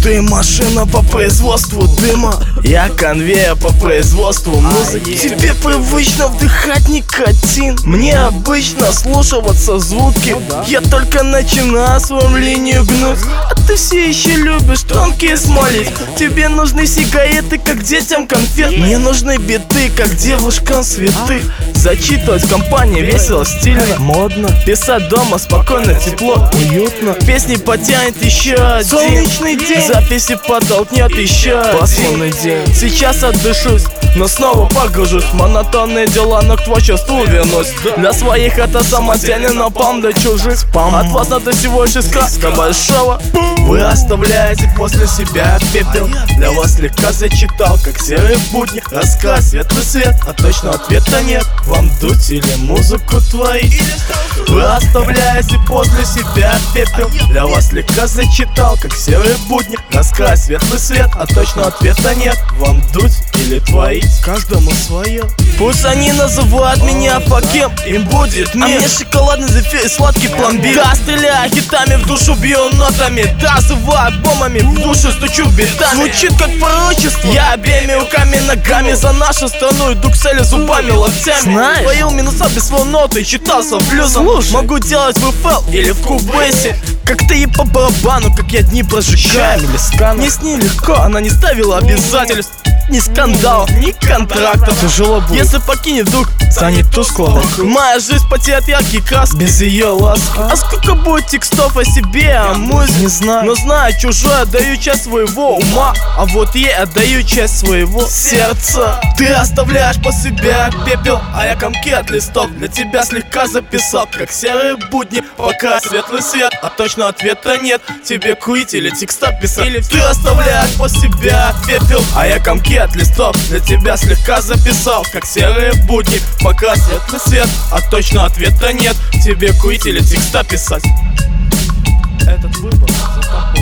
Ты машина по производству дыма, я конвейер по производству музыки. Тебе привычно вдыхать никотин, мне обычно слушаться звуки. Я только начинаю свою линию гнуть, а ты все еще любишь тонкие смолить. Тебе нужны сигареты, как детям конфет. Мне нужны биты, как девушкам цветы. Зачитывать в компании весело, стильно, модно. Писать дома спокойно, тепло, уютно. Песни потянет еще один солнечный день, записи подтолкнет еще пасмурный день. Сейчас отдышусь, но снова погружусь в монотонные дела, но к творчеству вернусь. Для своих это самотяние, но пам для чужих. От вас надо всего лишь искать до большого. Вы оставляете после себя пепел. Для вас слегка зачитал, как серые будни. Рассказ, светлый свет, а точно ответа нет. Вам дуть или музыку творить? Вы оставляете после себя пепел. Для вас слегка зачитал, как серые будни. Раскрась светлый свет, а точно ответа нет. Вам дуть или творить? Каждому свое. Пусть они называют меня факем, им будет мир. А мне шоколадный зефир и сладкий пломбир. Да, стреляю хитами в душу, бью нотами. Да, зываю бомбами, в душу стучу битами. Звучит как пророчество. Я обеими руками, ногами за нашу страну иду к цели зубами, локтями. Знаешь, твоил минуса без своей ноты, читался блюзом. Слушай, могу делать в FL или в Кубейсе. Как ты ей по барабану, как я дни прожигаю. Мне с ней легко, она не ставила обязательств. Ни скандал, ни контрактов. Тяжело будет, если покинет вдруг, станет тускло вокруг. Моя жизнь потеряет яркий крас без ее ласки. А сколько будет текстов о себе, о музыке? Не знаю, но знаю, чужое отдаю часть своего ума, а вот ей отдаю часть своего сердца. Ты оставляешь по себе пепел, а я комки от листов для тебя слегка записал, как серые будни. Пока светлый свет, а точно ответа нет. Тебе курить или текста писать? Или ты оставляешь по себя пепел, а я комки от листов для тебя слегка записал, как серые будни. Пока светлый свет, а точно ответа нет. Тебе курить или текста писать? Этот выбор за тобой.